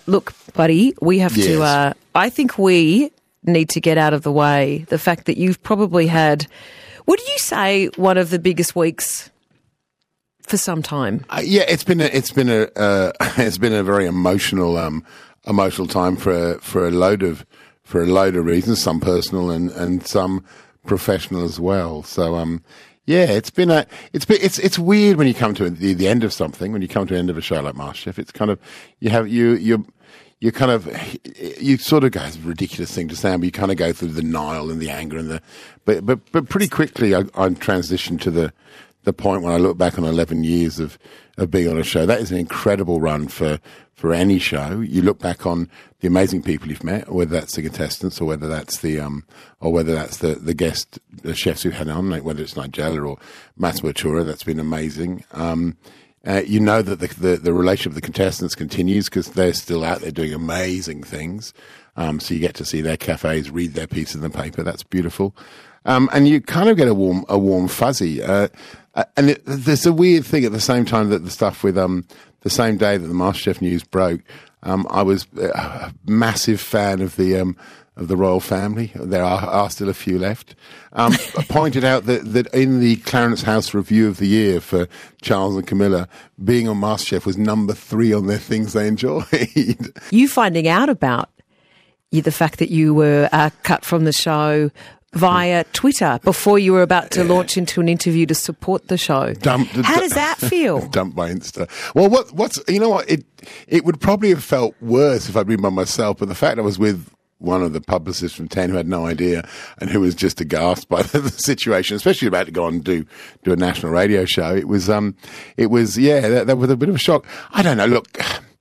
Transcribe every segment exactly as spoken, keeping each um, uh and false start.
look, buddy, we have Yes. to, uh, I think we need to get out of the way the fact that you've probably had, would you say, one of the biggest weeks for some time? Uh, yeah, it's been a, it's been a, uh, it's been a very emotional, um, emotional time for a, for a load of, for a load of reasons, some personal and, and some professional as well. So, um, yeah, it's been a, it's been, it's, it's weird when you come to the, the end of something, when you come to the end of a show like MasterChef. It's kind of, you have, you, you, you kind of, you sort of go, it's a ridiculous thing to say, but you kind of go through the denial and the anger and the, but, but, but pretty quickly I, I transitioned to the, the point when I look back on eleven years of, of being on a show. That is an incredible run for, for any show. You look back on the amazing people you've met, whether that's the contestants or whether that's the, um, or whether that's the, the guest, the chefs who've had on, like whether it's Nigella or Massimo Bottura, that's been amazing. Um, uh, you know that the, the, the relationship with the contestants continues because they're still out there doing amazing things. Um, so you get to see their cafes, read their piece in the paper. That's beautiful. Um, and you kind of get a warm, a warm fuzzy. Uh, uh, and it, there's a weird thing at the same time that the stuff with, um, the same day that the MasterChef news broke, um, I was a massive fan of the, um, of the royal family. There are, are still a few left. Um, pointed out that, that in the Clarence House review of the year for Charles and Camilla, being on MasterChef was number three on their things they enjoyed. You finding out about you, the fact that you were uh, cut from the show via Twitter before you were about to launch into an interview to support the show. Dumped, How does that feel? Dumped by Insta. Well, what, what's, you know what, it, it would probably have felt worse if I'd been by myself, but the fact I was with one of the publicists from ten who had no idea and who was just aghast by the, the situation, especially about to go on and do, do a national radio show. It was, um, it was, yeah, that, that was a bit of a shock. I don't know, look,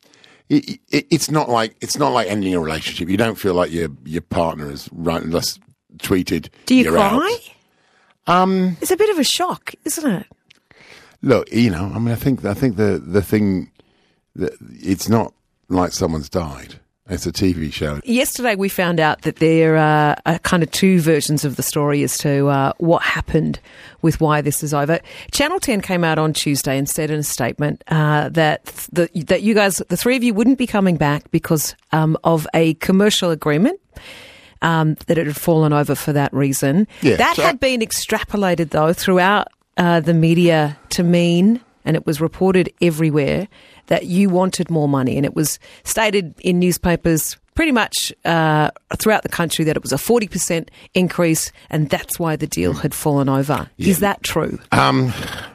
it, it, it's not like, it's not like ending a relationship. You don't feel like your, your partner is right unless tweeted. Do you you're cry? Out. Um, it's a bit of a shock, isn't it? Look, you know, I mean, I think, I think the, the thing that it's not like someone's died. It's a T V show. Yesterday we found out that there are, are kind of two versions of the story as to uh, what happened with why this is over. Channel ten came out on Tuesday and said in a statement uh, that the, that you guys, the three of you, wouldn't be coming back because um, of a commercial agreement. Um, that it had fallen over for that reason. Yeah, that so had I- been extrapolated, though, throughout uh, the media to mean, and it was reported everywhere, that you wanted more money. And it was stated in newspapers pretty much uh, throughout the country that it was a forty percent increase, and that's why the deal had fallen over. Yeah. Is that true? Um,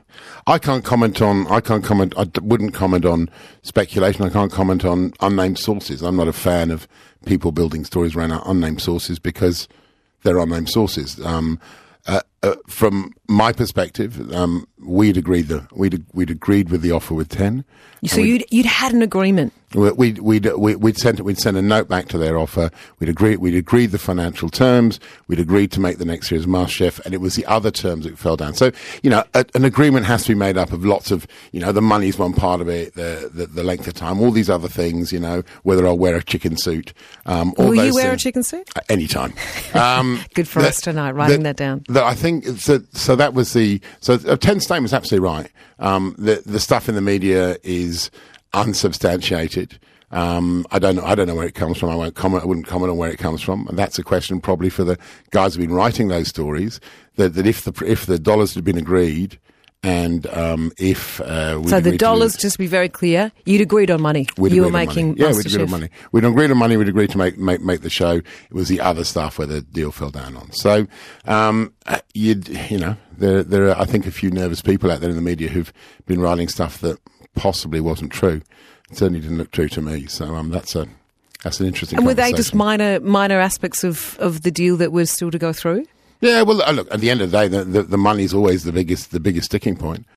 I can't comment on, I can't comment, I d- wouldn't comment on speculation. I can't comment on unnamed sources. I'm not a fan of people building stories around unnamed sources because they're unnamed sources. Um, uh, uh, from my perspective, um, we'd agreed the, we'd, we'd agreed with the offer with ten. So you'd, you'd had an agreement. We'd, we'd, we'd sent we'd sent a note back to their offer. We'd agreed, we'd agreed the financial terms. We'd agreed to make the next series of MasterChef, and it was the other terms that fell down. So, you know, a, an agreement has to be made up of lots of, you know, the money's one part of it, the, the, the length of time, all these other things, you know, whether I'll wear a chicken suit. Um, all Will those you wear things. a chicken suit? Uh, anytime. Um, Good for the, us tonight, writing the, that down. The, I think, so, so that was the, so uh, ten statement was absolutely right. Um, the, the stuff in the media is unsubstantiated. Um, I don't know. I don't know where it comes from. I won't comment. I wouldn't comment on where it comes from. And that's a question probably for the guys who've been writing those stories. That, that if the if the dollars had been agreed, and um, if uh, we'd so the agreed dollars, to, just to be very clear, you'd agreed on money. we'd You were agreed on making money. Yeah, we'd MasterChef. agreed on money. We'd agreed on money. We'd agreed to make make make the show. It was the other stuff where the deal fell down on. So um, you'd you know there there are I think a few nervous people out there in the media who've been writing stuff that possibly wasn't true. It certainly didn't look true to me. So um, that's a that's an interesting. And were they just conversation. minor minor aspects of, of the deal that was still to go through? Yeah, well, uh, look. At the end of the day, the, the, the money's always the biggest the biggest sticking point.